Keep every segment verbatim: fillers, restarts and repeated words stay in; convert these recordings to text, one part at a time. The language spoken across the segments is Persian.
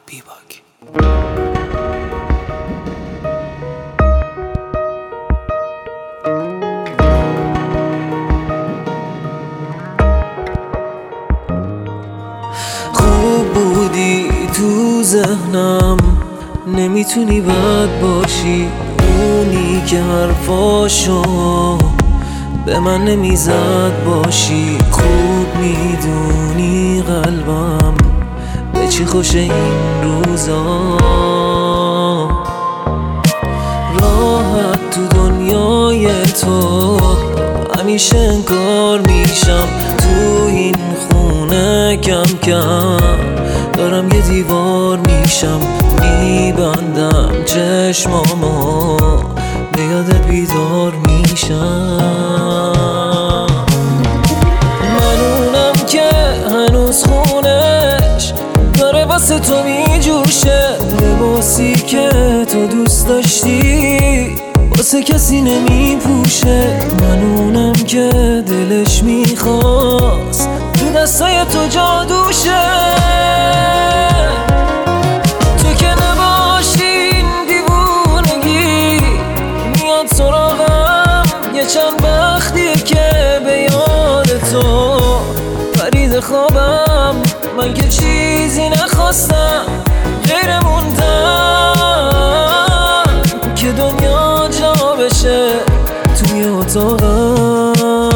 بی باک. خوب بودی تو ذهنم، نمیتونی بد باشی. اونی که حرفاشو به من نمیزد باشی. خوب میدونی قلبم به چی خوشه این روزا. راحت تو دنیای تو همیشه انکار میشم. تو این خونه کم کم دارم یه دیوار میشم. میبندم چشمامو به یادت بیدار میشم. من اونم که هنوز خونش داره واسه تو میجوشه. لباسی که تو دوست داشتی واسه کسی نمیپوشه. من اونم که دلش میخواست تو دستای تو جادوشه. تو که نباشی این دیوونگی میاد سراغم. یه چند وقتیه که به یاد تو پرید خوابم. من که چیزی نخواستم غیر موندم که دنیا جا بشه توی اتاقم.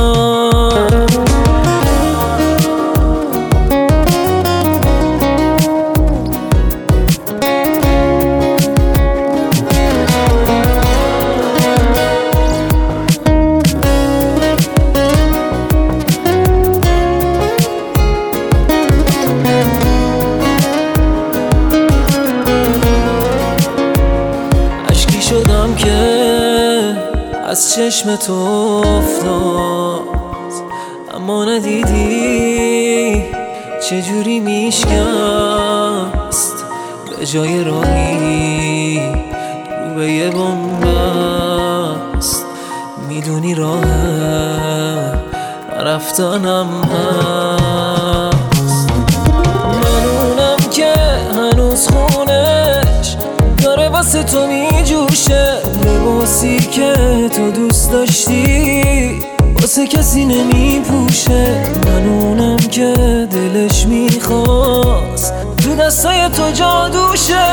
شدم که از چشم تو افتاد، اما ندیدی چجوری میشکست. به جای راهی رو به یه بنبست. میدونی راه رفتنم هست. من اونم که هنوز خونش داره واسه تو میجوشه. لباسی که تو دوست داشتی واسه کسی نمیپوشه. من اونم که دلش میخواست تو دستای تو جادوشه.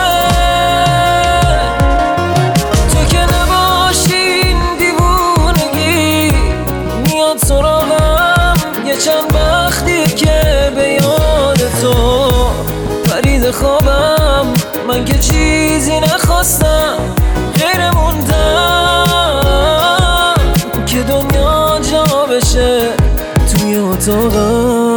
تو که نباشی این دیوونگی میاد سراغم. یه چند وقتیه که به یاد تو پرید خوابم. من که چیزی نخواستم غیر موندم که دنیا جا بشه توی اتاقم.